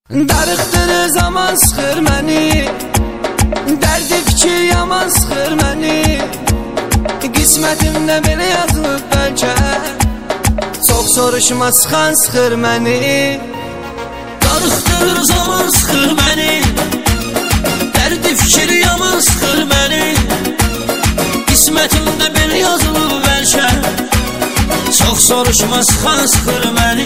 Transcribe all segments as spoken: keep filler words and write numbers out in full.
Darıqdır zaman sıxır məni, dərdi fikir yaman sıxır məni. Qismətimdə belə yazılıb bəlkə, çox soruşma sıxan sıxır məni. Darıqdır zaman sıxır məni, dərdi fikir yaman sıxır məni. Qismətimdə belə yazılıb bəlkə, çox soruşma sıxan sıxır məni.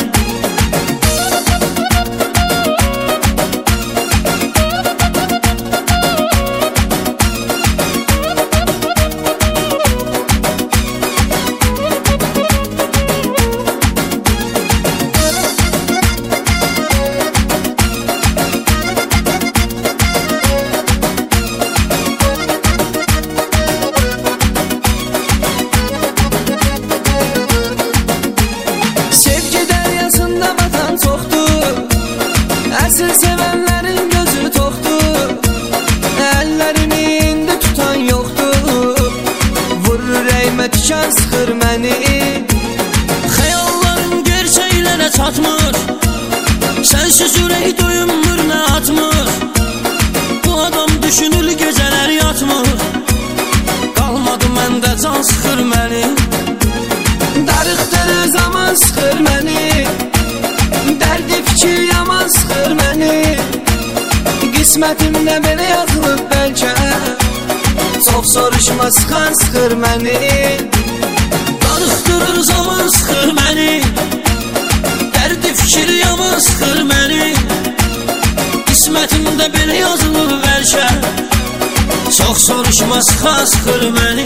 Əsl sevənlərin gözü toxdur, əllərini indi tutan yoxdur. Vurur ürəyimə tikan sıxır məni. Xəyallarım gerçəklərə çatmır, sənsiz ürək doyunmur nə atmır. Bu adam düşünür gecələr yatmır, qalmadı məndə can sıxır məni. Darıqdır zaman sıxır məni, dərdi fikir yaman sıxır məni. Qismətimdə belə yazılıb bəlkə, çox soruşma sıxan sıxır məni. Darıqdırır zaman sıxır məni, dərdi fikir yaman sıxır məni. Qismətimdə belə yazılıb bəlkə, çox soruşma sıxan sıxır məni.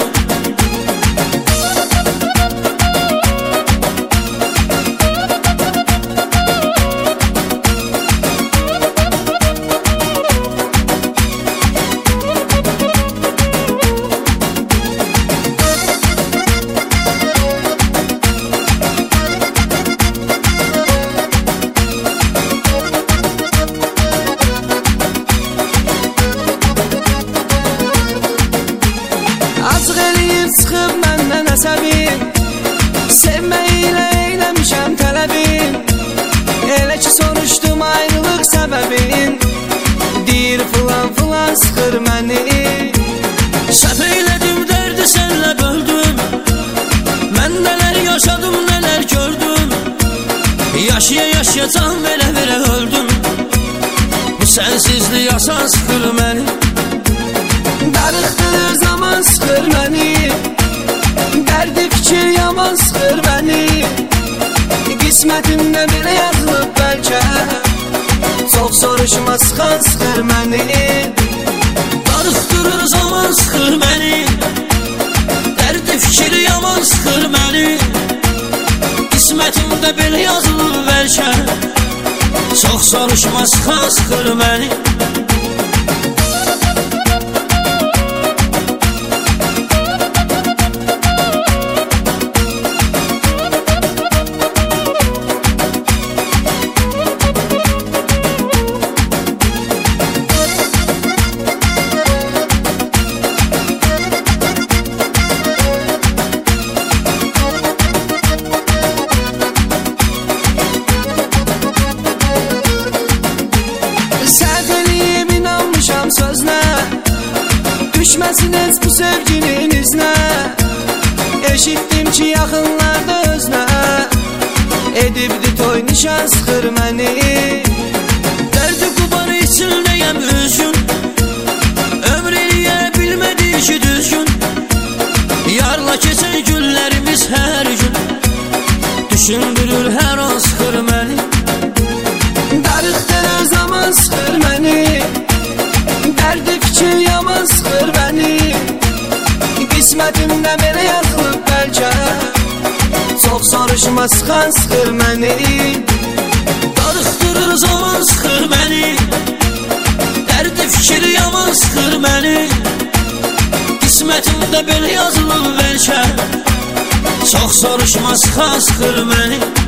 Açıq eləyib çıxıb məndən əsəbim, sevməklə eyləmişəm tələbim. Elə ki soruşdum ayrılıq səbəbin, deyir filan filan sıxır məni. Səhv eylədim dərdi sənlə böldüm, mən nələr yaşadım nələr gördüm. Yaşaya yaşaya can verə verə öldüm, bu sənsizlik asan sıxır məni. Darıqdır zaman sıxır məni, dərdi fikir yaman sıxır məni. Qismətimdə belə yazılıb bəlkə, çox soruşma sıxan sıxır məni. Darıqdırır zaman sıxır məni, dərdi fikir yaman sıxır məni. Qismətimdə belə yazılıb bəlkə, çox soruşma sıxan sıxır məni. Sözünə düşməsin heç bu sevginin iznə. Eşitdim ki yaxınlarda özünə edibdi toy nişan sıxır məni. Dərdi qubarı içindəyəm üzgün, ömr eləyə bilmədi ki düzgün. Yarla keçən günlərimiz hər gün, düşündürür hər an sıxır məni. Darıqdır zaman sıxır məni, dərdi fikir yaman sıxır məni. Qismətimdə belə yazılıb bəlkə, çox soruşma sıxan sıxır məni. Darıqdırır zaman sıxır məni, dərdi fikir yaman sıxır məni. Qismətimdə belə yazılıb bəlkə, çox soruşma sıxan sıxır məni.